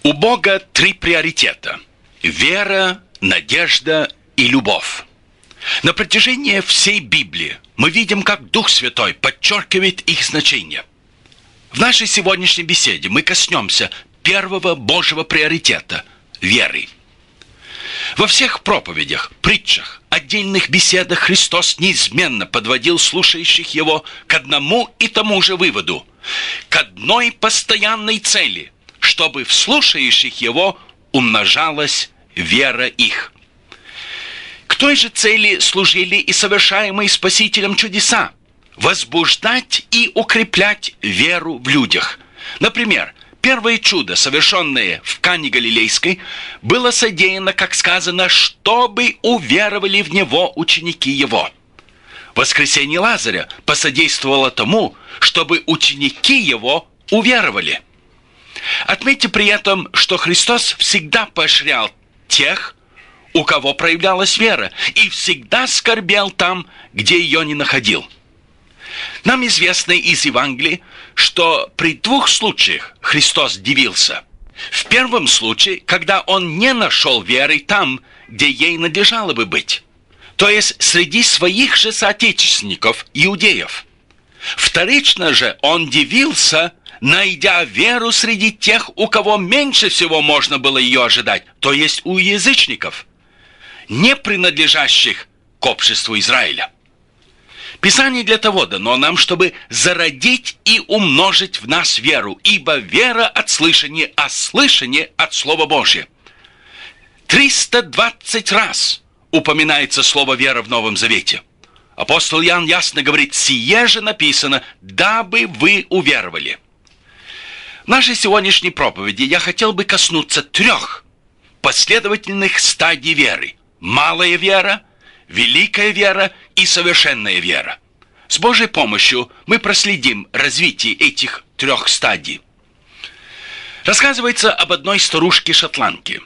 У Бога 3 приоритета: вера, надежда и любовь. На протяжении всей Библии мы видим, как Дух Святой подчеркивает их значение. В нашей сегодняшней беседе мы коснемся первого Божьего приоритета – веры. Во всех проповедях, притчах, отдельных беседах Христос неизменно подводил слушающих Его к одному и тому же выводу, к одной постоянной цели, чтобы в слушающих Его умножалась вера их. К той же цели служили и совершаемые Спасителем чудеса – возбуждать и укреплять веру в людях. Например, первое чудо, совершенное в Кане Галилейской, было содеяно, как сказано, чтобы уверовали в него ученики его. Воскресение Лазаря посодействовало тому, чтобы ученики его уверовали. Отметьте при этом, что Христос всегда поощрял тех, у кого проявлялась вера, и всегда скорбел там, где ее не находил. Нам известно из Евангелия, что при 2 случаях Христос дивился. В первом случае, когда Он не нашел веры там, где ей надлежало бы быть, то есть среди своих же соотечественников, иудеев. Вторично же Он дивился, найдя веру среди тех, у кого меньше всего можно было ее ожидать, то есть у язычников, не принадлежащих к обществу Израиля. Писание для того дано нам, чтобы зародить и умножить в нас веру, ибо вера от слышания, а слышание от Слова Божия. 320 раз упоминается слово «вера» в Новом Завете. Апостол Иоанн ясно говорит: «Сие же написано, дабы вы уверовали». В нашей сегодняшней проповеди я хотел бы коснуться 3 последовательных стадий веры: малая вера, великая вера и совершенная вера. С Божьей помощью мы проследим развитие этих 3 стадий. Рассказывается об одной старушке-шотландке,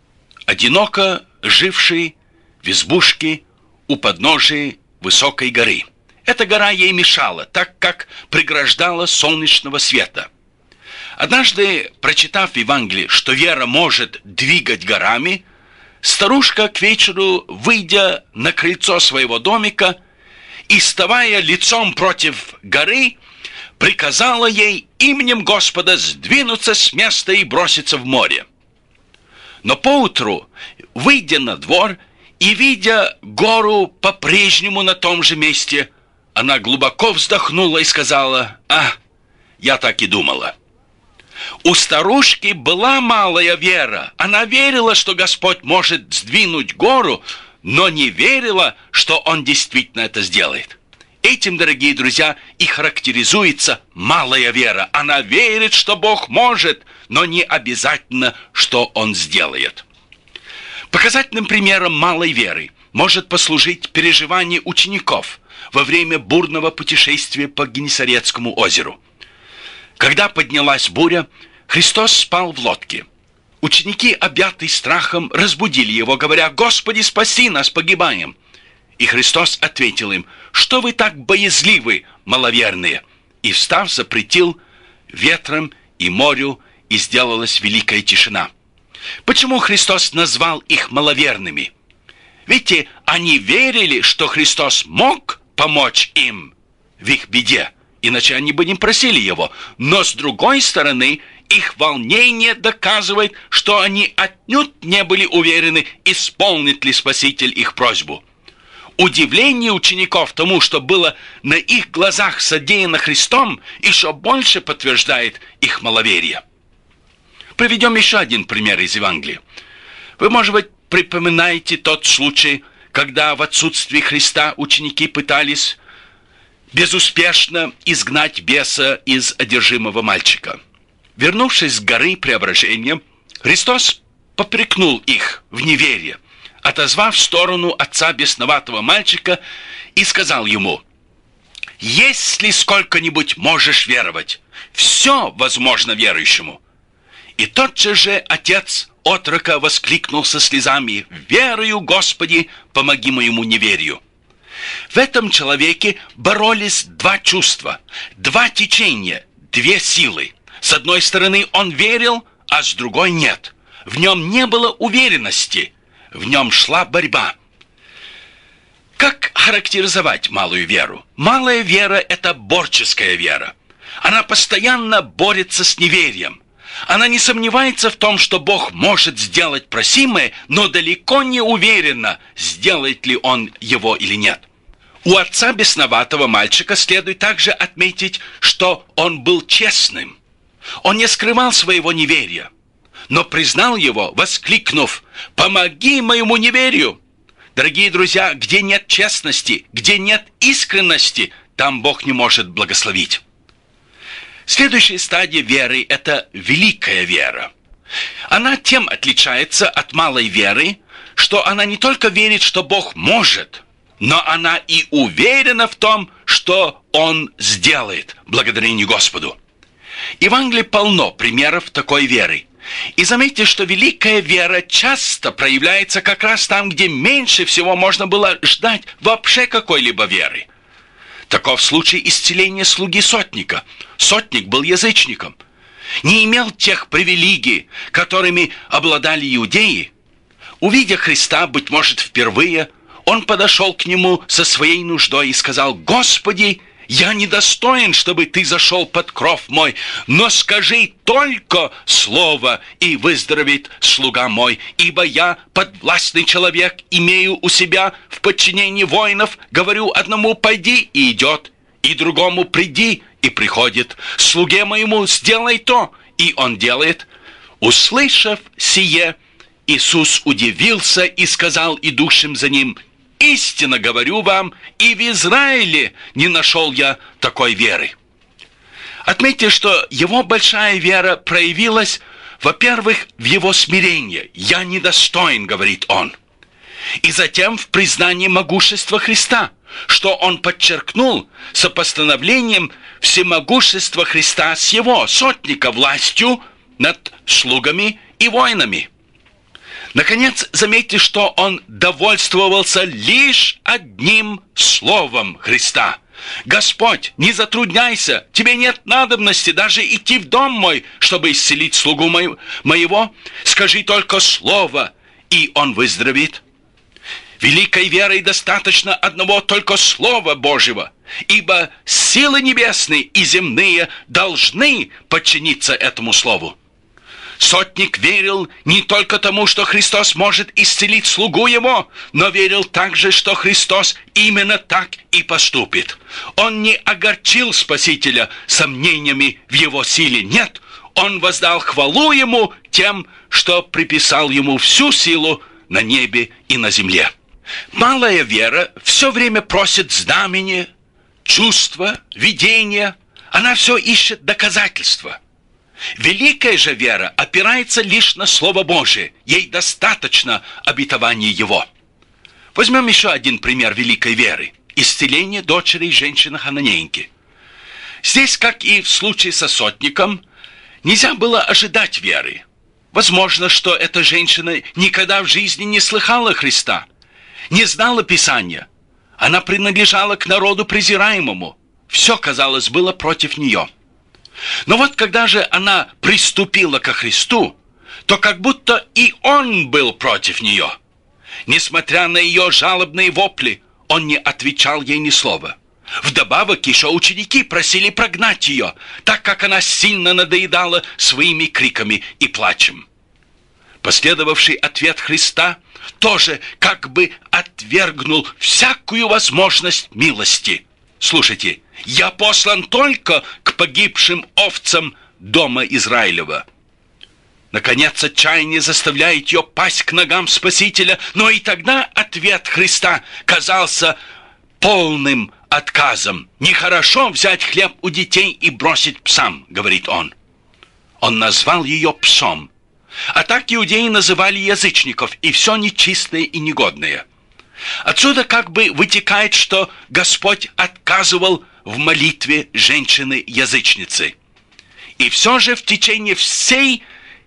одиноко жившей в избушке у подножия высокой горы. Эта гора ей мешала, так как преграждала солнечного света. Однажды, прочитав в Евангелии, что вера может двигать горами, старушка к вечеру, выйдя на крыльцо своего домика и, вставая лицом против горы, приказала ей именем Господа сдвинуться с места и броситься в море. Но поутру, выйдя на двор и видя гору по-прежнему на том же месте, она глубоко вздохнула и сказала: я так и думала. У старушки была малая вера. Она верила, что Господь может сдвинуть гору, но не верила, что Он действительно это сделает. Этим, дорогие друзья, и характеризуется малая вера. Она верит, что Бог может, но не обязательно, что Он сделает. Показательным примером малой веры может послужить переживание учеников во время бурного путешествия по Генесарецкому озеру. Когда поднялась буря, Христос спал в лодке. Ученики, объятые страхом, разбудили Его, говоря: «Господи, спаси нас, погибаем!» И Христос ответил им: «Что вы так боязливы, маловерные?» И, встав, запретил ветром и морю, и сделалась великая тишина. Почему Христос назвал их маловерными? Видите, они верили, что Христос мог помочь им в их беде, иначе они бы не просили Его. Но, с другой стороны, их волнение доказывает, что они отнюдь не были уверены, исполнит ли Спаситель их просьбу. Удивление учеников тому, что было на их глазах содеяно Христом, еще больше подтверждает их маловерие. Приведем еще один пример из Евангелия. Вы, может быть, припоминаете тот случай, когда в отсутствие Христа ученики пытались безуспешно изгнать беса из одержимого мальчика. Вернувшись с горы Преображения, Христос попрекнул их в неверии, отозвав в сторону отца бесноватого мальчика, и сказал ему: «Если сколько-нибудь можешь веровать, все возможно верующему». И тотчас же отец отрока воскликнул со слезами: «Верую, Господи, помоги моему неверию». В этом человеке боролись 2 чувства, 2 течения, 2 силы. С одной стороны, он верил, а с другой нет. В нем не было уверенности, в нем шла борьба. Как характеризовать малую веру? Малая вера – это борческая вера. Она постоянно борется с неверием. Она не сомневается в том, что Бог может сделать просимое, но далеко не уверена, сделает ли Он его или нет. У отца бесноватого мальчика следует также отметить, что он был честным. Он не скрывал своего неверия, но признал его, воскликнув: «Помоги моему неверию!» Дорогие друзья, где нет честности, где нет искренности, там Бог не может благословить. Следующая стадия веры – это великая вера. Она тем отличается от малой веры, что она не только верит, что Бог может, но она и уверена в том, что Он сделает, благодарение Господу. Евангелие полно примеров такой веры. И заметьте, что великая вера часто проявляется как раз там, где меньше всего можно было ждать вообще какой-либо веры. Таков случай исцеления слуги сотника. Сотник был язычником, не имел тех привилегий, которыми обладали иудеи. Увидя Христа, быть может, впервые, он подошел к нему со своей нуждой и сказал: «Господи, я недостоин, чтобы ты зашел под кров мой, но скажи только слово, и выздоровеет слуга мой, ибо я подвластный человек, имею у себя в подчинении воинов, говорю одному: пойди, и идет, и другому: приди, и приходит, слуге моему: сделай то, и он делает». Услышав сие, Иисус удивился и сказал идущим за ним: «Истинно говорю вам, и в Израиле не нашел я такой веры». Отметьте, что его большая вера проявилась, во-первых, в его смирении. «Я недостоин», — говорит он. И затем в признании могущества Христа, что он подчеркнул сопостановлением всемогущества Христа с его, сотника, властью над слугами и воинами. Наконец, заметьте, что он довольствовался лишь одним словом Христа. «Господь, не затрудняйся, тебе нет надобности даже идти в дом мой, чтобы исцелить слугу моего. Скажи только слово, и он выздоровеет». Великой верой достаточно одного только Слова Божьего, ибо силы небесные и земные должны подчиниться этому Слову. Сотник верил не только тому, что Христос может исцелить слугу его, но верил также, что Христос именно так и поступит. Он не огорчил Спасителя сомнениями в его силе. Нет, он воздал хвалу ему тем, что приписал ему всю силу на небе и на земле. Малая вера все время просит знамения, чувства, видения. Она все ищет доказательства. Великая же вера опирается лишь на Слово Божие. Ей достаточно обетования Его. Возьмем еще один пример великой веры. Исцеление дочери женщины Хананеенки. Здесь, как и в случае со сотником, нельзя было ожидать веры. Возможно, что эта женщина никогда в жизни не слыхала Христа, не знала Писания. Она принадлежала к народу презираемому. Все, казалось, было против нее. Но вот когда же она приступила ко Христу, то как будто и Он был против нее. Несмотря на ее жалобные вопли, Он не отвечал ей ни слова. Вдобавок еще ученики просили прогнать ее, так как она сильно надоедала своими криками и плачем. Последовавший ответ Христа тоже как бы отвергнул всякую возможность милости. Слушайте, «Я послан только к погибшим овцам дома Израилева». Наконец, отчаяние заставляет ее пасть к ногам Спасителя, но и тогда ответ Христа казался полным отказом. «Нехорошо взять хлеб у детей и бросить псам», — говорит он. Он назвал ее псом. А так иудеи называли язычников, и все нечистое и негодное. Отсюда как бы вытекает, что Господь отказывал в молитве женщины-язычницы. И все же в течение всей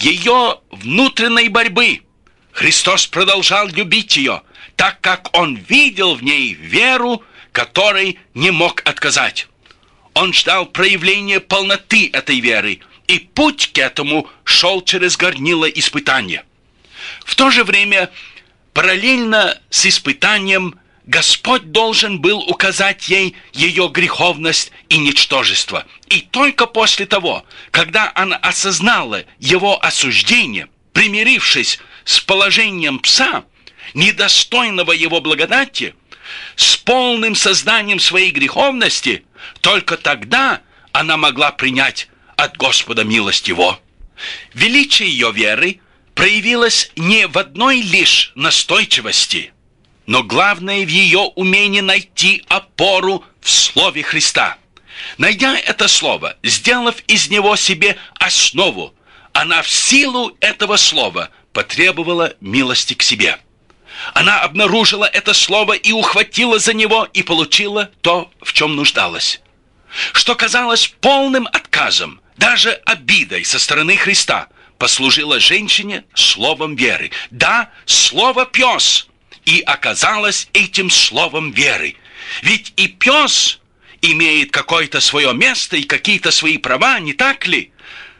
ее внутренней борьбы Христос продолжал любить ее, так как Он видел в ней веру, которой не мог отказать. Он ждал проявления полноты этой веры и путь к этому шел через горнило испытания. В то же время, параллельно с испытанием, Господь должен был указать ей ее греховность и ничтожество. И только после того, когда она осознала его осуждение, примирившись с положением пса, недостойного его благодати, с полным сознанием своей греховности, только тогда она могла принять от Господа милость его. Величие ее веры проявилось не в одной лишь настойчивости, но главное в ее умении найти опору в Слове Христа. Найдя это Слово, сделав из него себе основу, она в силу этого Слова потребовала милости к себе. Она обнаружила это Слово и ухватила за него, и получила то, в чем нуждалась. Что казалось полным отказом, даже обидой со стороны Христа, послужило женщине словом веры. Да, слово «пес» и оказалось этим словом веры. Ведь и пес имеет какое-то свое место и какие-то свои права, не так ли?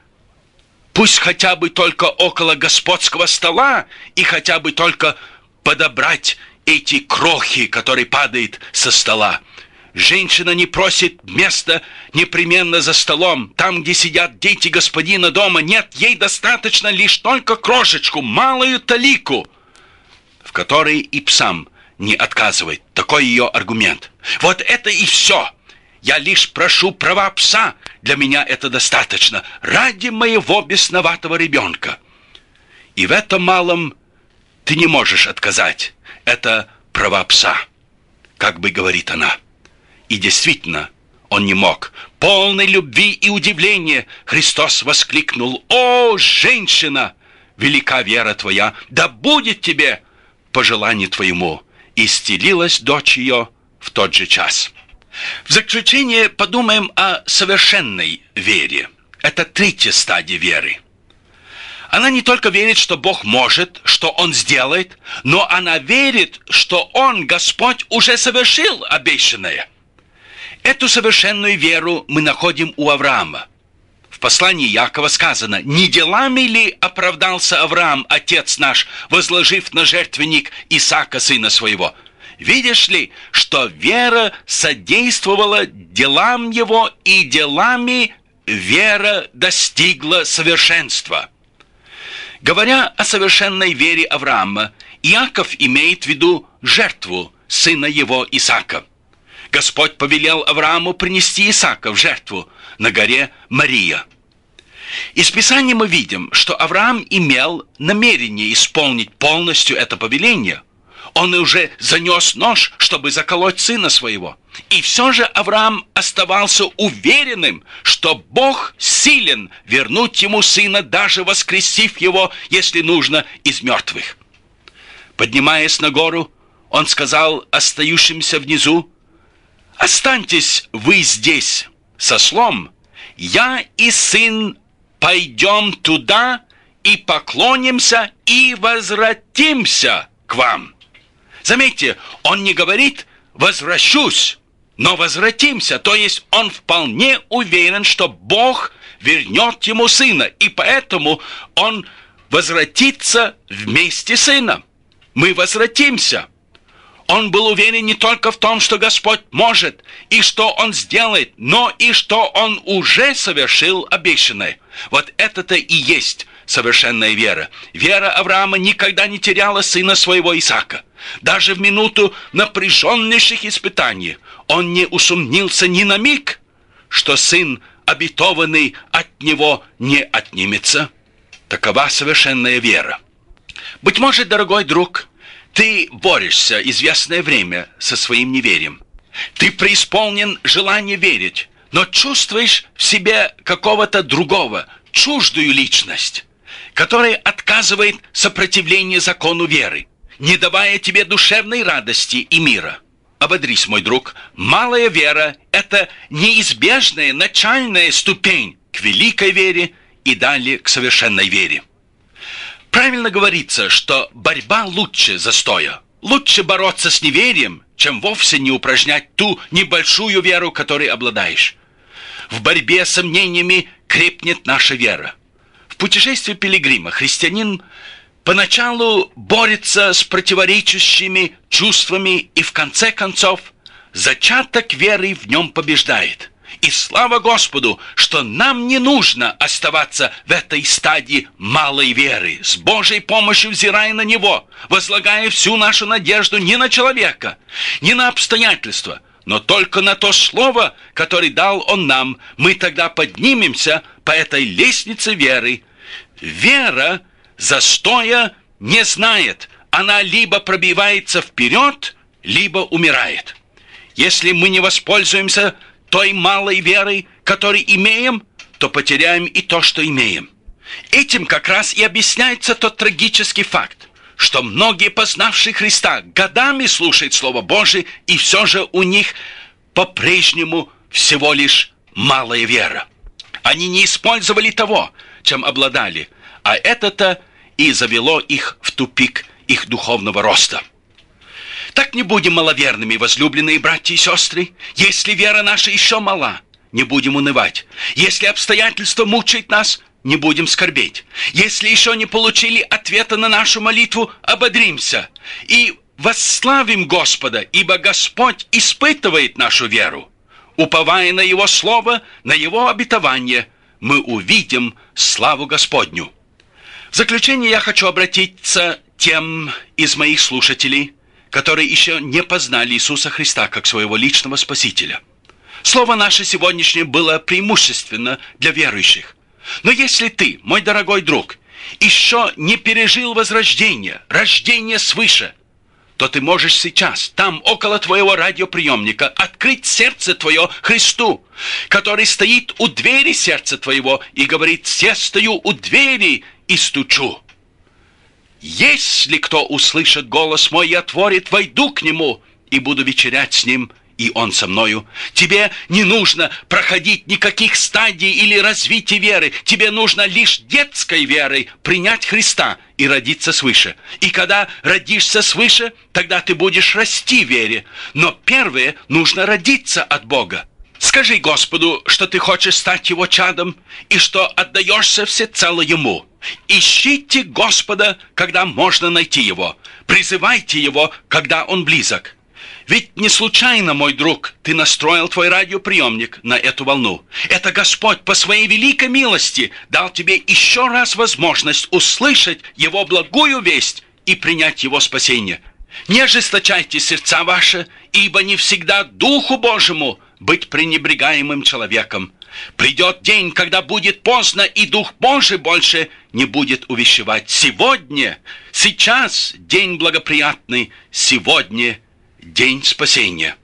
Пусть хотя бы только около господского стола и хотя бы только подобрать эти крохи, которые падают со стола. Женщина не просит места непременно за столом, там, где сидят дети господина дома. Нет, ей достаточно лишь только крошечку, малую талику, в которой и псам не отказывает. Такой ее аргумент. Вот это и все. Я лишь прошу права пса, для меня это достаточно, ради моего бесноватого ребенка. И в этом малом ты не можешь отказать. Это права пса, как бы говорит она. И действительно, он не мог. Полной любви и удивления Христос воскликнул: «О, женщина, велика вера твоя, да будет тебе по желанию твоему!» И исцелилась дочь ее в тот же час. В заключение подумаем о совершенной вере. Это третья стадия веры. Она не только верит, что Бог может, что Он сделает, но она верит, что Он, Господь, уже совершил обещанное. Эту совершенную веру мы находим у Авраама. В послании Якова сказано: «Не делами ли оправдался Авраам, отец наш, возложив на жертвенник Исаака, сына своего?» Видишь ли, что вера содействовала делам его, и делами вера достигла совершенства. Говоря о совершенной вере Авраама, Иаков имеет в виду жертву сына его Исаака. Господь повелел Аврааму принести Исаака в жертву на горе Мария. Из Писания мы видим, что Авраам имел намерение исполнить полностью это повеление. Он уже занес нож, чтобы заколоть сына своего. И все же Авраам оставался уверенным, что Бог силен вернуть ему сына, даже воскресив его, если нужно, из мертвых. Поднимаясь на гору, он сказал остающимся внизу: «Останьтесь вы здесь с ослом, я и сын пойдем туда и поклонимся и возвратимся к вам». Заметьте, он не говорит «возвращусь», но «возвратимся», то есть он вполне уверен, что Бог вернет ему сына, и поэтому он возвратится вместе с сыном. Мы возвратимся. Он был уверен не только в том, что Господь может и что Он сделает, но и что Он уже совершил обещанное. Вот это-то и есть совершенная вера. Вера Авраама никогда не теряла сына своего Исаака. Даже в минуту напряженнейших испытаний он не усомнился ни на миг, что сын, обетованный, от него не отнимется. Такова совершенная вера. Быть может, дорогой друг, ты борешься известное время со своим неверием. Ты преисполнен желания верить, но чувствуешь в себе какого-то другого, чуждую личность, которая отказывает сопротивление закону веры, не давая тебе душевной радости и мира. Ободрись, мой друг, малая вера – это неизбежная начальная ступень к великой вере и далее к совершенной вере. Правильно говорится, что борьба лучше застоя. Лучше бороться с неверием, чем вовсе не упражнять ту небольшую веру, которой обладаешь. В борьбе с сомнениями крепнет наша вера. В путешествии пилигрима христианин поначалу борется с противоречащими чувствами, и в конце концов зачаток веры в нем побеждает. И слава Господу, что нам не нужно оставаться в этой стадии малой веры, с Божьей помощью взирая на Него, возлагая всю нашу надежду не на человека, не на обстоятельства, но только на то слово, которое дал Он нам. Мы тогда поднимемся по этой лестнице веры. Вера застоя не знает. Она либо пробивается вперед, либо умирает. Если мы не воспользуемся той малой верой, которую имеем, то потеряем и то, что имеем. Этим как раз и объясняется тот трагический факт, что многие, познавшие Христа, годами слушают Слово Божие, и все же у них по-прежнему всего лишь малая вера. Они не использовали того, чем обладали, а это-то и завело их в тупик их духовного роста. Так не будем маловерными, возлюбленные братья и сестры. Если вера наша еще мала, не будем унывать. Если обстоятельства мучают нас, не будем скорбеть. Если еще не получили ответа на нашу молитву, ободримся и восславим Господа, ибо Господь испытывает нашу веру. Уповая на Его Слово, на Его обетование, мы увидим славу Господню. В заключение я хочу обратиться к тем из моих слушателей, которые еще не познали Иисуса Христа как своего личного Спасителя. Слово наше сегодняшнее было преимущественно для верующих. Но если ты, мой дорогой друг, еще не пережил возрождение, рождение свыше, то ты можешь сейчас, там, около твоего радиоприемника, открыть сердце твое Христу, который стоит у двери сердца твоего и говорит: «Я стою у двери и стучу. Если кто услышит голос мой и отворит, войду к нему и буду вечерять с ним, и он со мною». Тебе не нужно проходить никаких стадий или развития веры. Тебе нужно лишь детской верой принять Христа и родиться свыше. И когда родишься свыше, тогда ты будешь расти в вере. Но первое, нужно родиться от Бога. Скажи Господу, что ты хочешь стать Его чадом и что отдаешься всецело Ему. Ищите Господа, когда можно найти Его. Призывайте Его, когда Он близок. Ведь не случайно, мой друг, ты настроил твой радиоприемник на эту волну. Это Господь по своей великой милости дал тебе еще раз возможность услышать Его благую весть и принять Его спасение. Не ожесточайте сердца ваши, ибо не всегда Духу Божьему быть пренебрегаемым человеком. Придет день, когда будет поздно, и Дух Божий больше не будет увещевать. Сегодня, сейчас день благоприятный, сегодня день спасения.